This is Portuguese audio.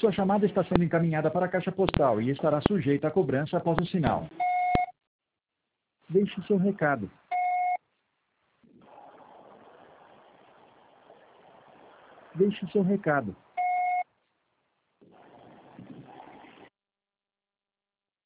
Sua chamada está sendo encaminhada para a caixa postal e estará sujeita a cobrança após o sinal. Deixe seu recado. Deixe seu recado.